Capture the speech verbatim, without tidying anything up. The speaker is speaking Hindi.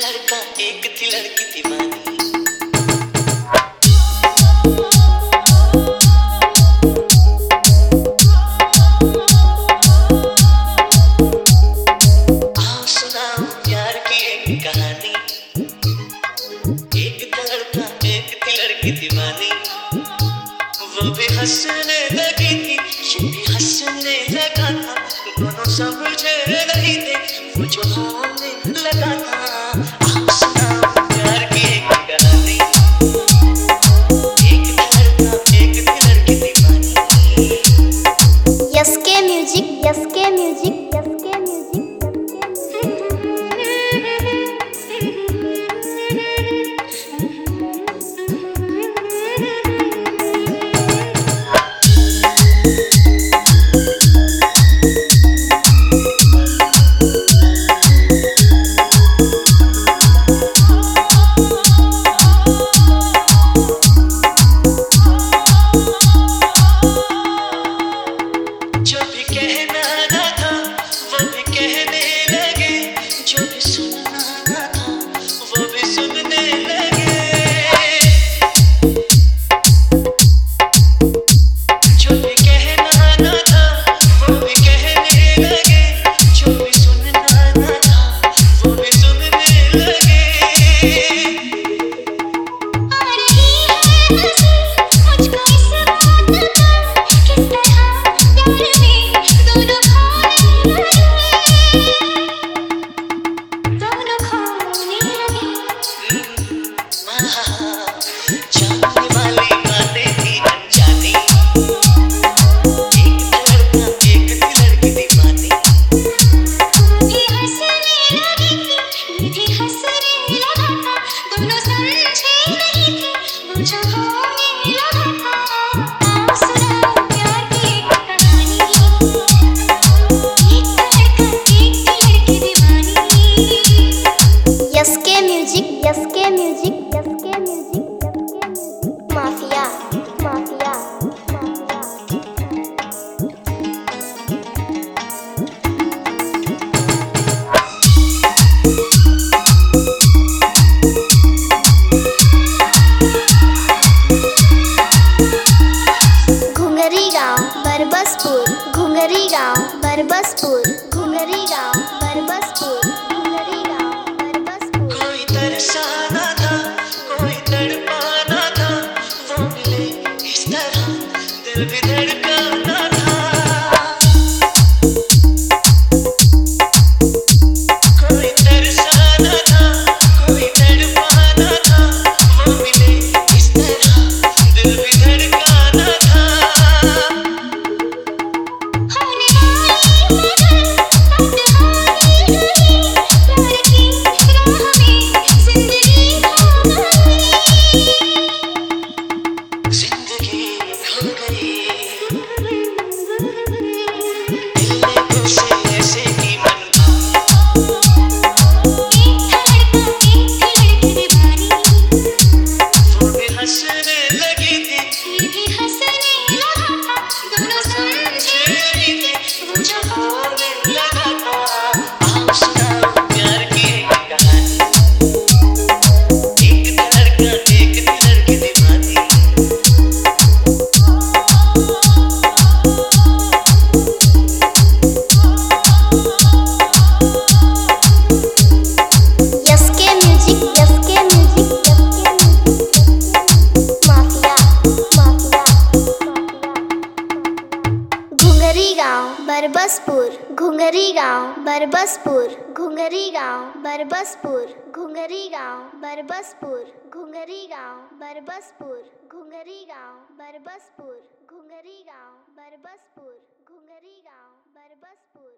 लड़का एक थी लड़की दीवानी। आओ सुनाओ प्यार की एक कहानी। एक था लड़का एक थी लड़की दीवानी। वो भी हंसने लगी थी ये भी हंसने लगा था। दोनों समझे नहीं थे वो जो होने लगा था। आओ सुनाओ प्यार की एक कहानी। एक था लड़का एक थी लड़की दीवानी। S K music S K music S K music जो भी कहना ना था वो भी कहने लगे। जो भी सुनना ना था वो भी सुनने लगे। जो भी कहना ना था वो भी कहने लगे। जो भी सुनना ना था वो भी सुनने लगे। आ रही है हंसी मुझको इस बात पर किस तरह प्यार में दोनों खोने लगे दोनों खोने लगे। जानने वाली बातें थी अनजानी। एक था लड़का एक थी लड़की दीवानी। भी हंसने लगी थी ये भी हंसने लगा था। दोनों समझे नहीं थे वो जो होने लगा था। आओ सुनाओ प्यार की एक कहानी। एक था लड़का एक थी लड़की दीवानी। S K music S K music S K music mafia mafia mafia. Ghungri गांव बरबसपुर घुंगरी गांव बरबसपुर घुंगरी गांव बरबसपुर घुंगरी गांव बरबसपुर। कोई तरसाना था कोई तड़पाना था। वो मिले इस तरह दिल भी धड़काना था। कोई तरसाना था कोई तड़पाना था। वो मिले इस तरह दिल भी धड़काना था। होने वाली मगर बात होने लगी। प्यार की राह में जिंदगी खो गई जिंदगी खो गई। दिल ने तुझसे ऐसे ही मन एक था लड़का एक थी लड़की दीवानी। वो भी हंसने लगी थी ये भी हंसने लगा था। दोनों समझे नहीं थे वो जो होने लगा था। आओ सुनाओ प्यार की एक कहानी। एक था लड़का एक थी लड़की दीवानी। S K music S K music S K music mafia mafia mafia. Ghungri गांव बरबसपुर घुंगरी गांव बरबसपुर घुंगरी गांव बरबसपुर घुंगरी गांव बरबसपुर घुंगरी गांव बरबसपुर घुंगरी गांव बरबसपुर घुंगरी गांव बरबसपुर घुंगरी गांव बरबसपुर।